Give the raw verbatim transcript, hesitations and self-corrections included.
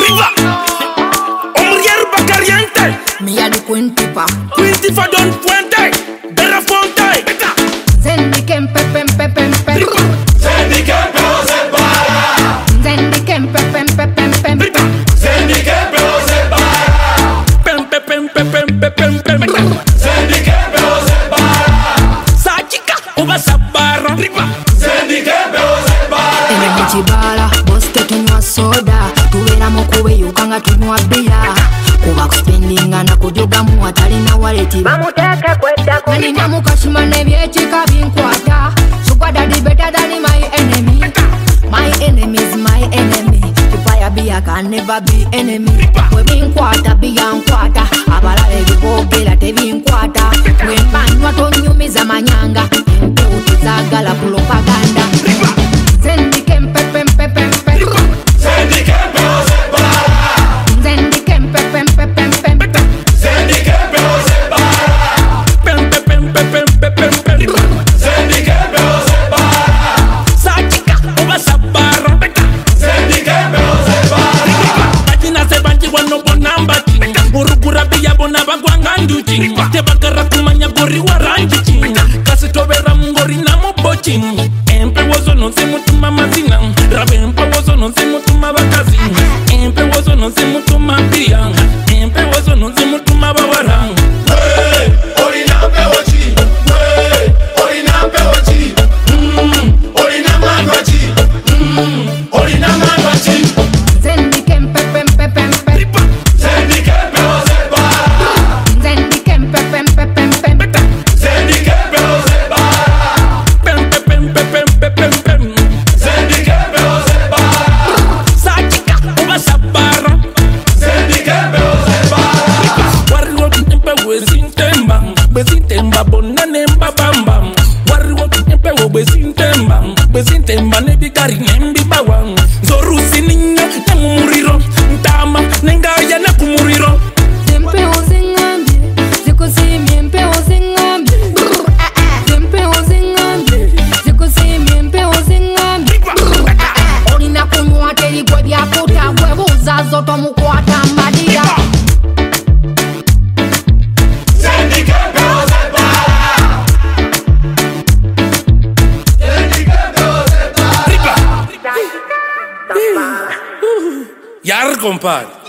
Riva. Omrier Bacariente. Me a the Quintifa. Quintifa Don Fuente. De la Fonte. Zendi Kempe Pempe Pempe. Zendi Kempe o se para. Zendi Kempe Pempe Pempe. Zendi Kempe o se para. Pempe Pempe Pempe Pempe. Zendi Kempe o se para. Sa chica uba sabara. Zendi Kempe o se para. Ene mchibala, boste tunywa soda. Tuwera mokube yukanga tunywa bia. Kuba kuspendinga na kujoga muwatali na waleti Mamutaka kwenda kwa Nani namukashima nebyechika binkwata. Sugar daddy better than my enemy. My enemy is my enemy. If I be I can never be enemy. We binkwata biyankwata. Abalabe bibogera tebinkwata. Wembanywa tonyumiza manyanga. Empe utizagala propaganda. Zendi Kempe Pempe Pempe. Zendi Kempe o se para. Zendi Kempe Pempe Pempe. Zendi Kempe o se para. Pempe Pempe Pempe Pempe. Zendi Kempe o se para. Sa chica uba sabara. Zendi Kempe o se para. Pagina se banji wano bonamba ching. Urugura biya bona bagwanga nduching. Te bagara kumanya gori waranji ching. Kasi tobera mngori na moboching. Empe wozo no se mutuma mazina. Rabe empe wozo no se mutuma bakazi. Empe wozo no se mutuma biya. Empe wozo no se mutuma bawarang. Hey, orinampe ochi. Hey, orinampe ochi. Mm, orinamangwachi. Mm, orinamangwachi. Zendi Kempe Pempe Pempe. Zendi Kempe o se para. Zendi Kempe Pempe Pempe. Zendi Kempe o se para. Pempe Pempe Pempe Pempe. Zendi Kempe o se para. Sa chica uba sabara. Zendi Kempe o se para. Warrior empe wezintemba. Bezintemba bona nemba bamba. Warrior empe wezintemba. Bezintemba ne bigari nembi bawang. Zorusi ninya na mumuriro. Ntama nengaya na kumuriro. Zempe ozingambi, zikusimye mpe ozingambi. Zempe ozingambi, zikusimye mpe ozingambi. Olina kunywa teri gwe byakuta gwe buuza zoto mukwata mbalira. Zendi Kempe o se para. Zendi Kempe o se para. Yar compadre.